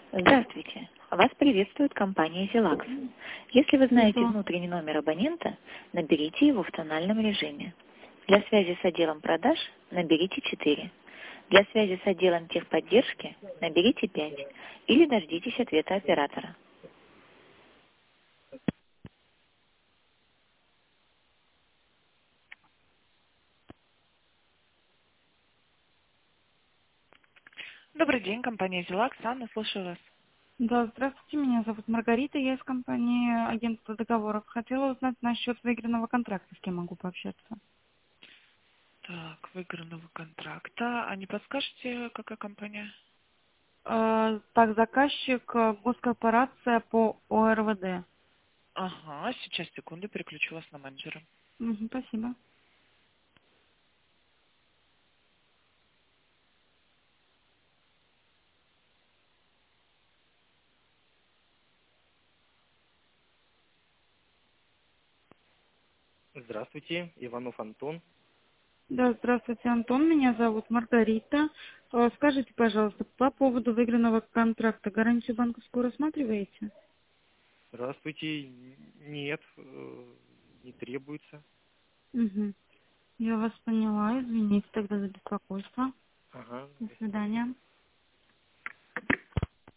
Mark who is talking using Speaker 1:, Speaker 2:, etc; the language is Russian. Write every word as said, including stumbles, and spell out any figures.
Speaker 1: Здравствуйте. Вас приветствует компания Зелакс. Если вы знаете
Speaker 2: Слушаю.
Speaker 1: внутренний номер абонента, наберите его в тональном режиме. Для связи с отделом продаж наберите четыре. Для связи с отделом техподдержки наберите пять. Или дождитесь ответа оператора. Добрый день, компания Зелакс. Анна, слушаю вас.
Speaker 2: Да, здравствуйте, меня зовут Маргарита, я из компании агентства договоров. Хотела узнать насчет выигранного контракта, с кем могу пообщаться.
Speaker 1: Так, выигранного контракта. А не подскажете, какая компания?
Speaker 2: Э, так, заказчик э, госкорпорация по О Р В Д.
Speaker 1: Ага, сейчас, секунду, переключу вас на менеджера.
Speaker 2: Мгм, спасибо.
Speaker 3: Здравствуйте, Иванов Антон.
Speaker 2: Да, здравствуйте, Антон, меня зовут Маргарита. Э, скажите, пожалуйста, по поводу выигранного контракта гарантию банковскую рассматриваете?
Speaker 3: Здравствуйте. Н- Нет, э, не требуется.
Speaker 2: Угу. Я вас поняла, извините тогда за беспокойство.